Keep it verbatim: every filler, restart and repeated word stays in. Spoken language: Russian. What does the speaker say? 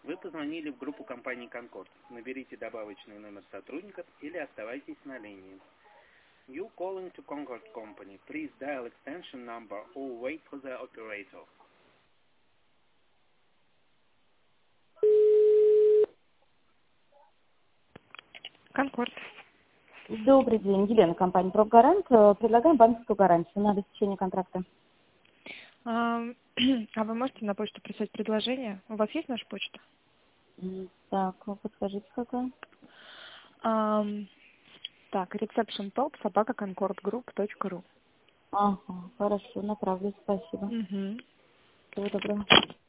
Вы позвонили в группу компании «Конкорд». Наберите добавочный номер сотрудников или оставайтесь на линии. You calling to Concord Company. Please dial extension number or wait for the operator. Конкорд. Добрый день, Елена, компания «Профгарант». Э, Предлагаем банковскую гарантию на обеспечение контракта. А, а вы можете на почту прислать предложение? У вас есть наша почта? М, Так, ну, подскажите, какая? Ам, так, receptiontop собака concordgroup.ru. Ага, хорошо, направлю, спасибо. Угу. Всего доброго.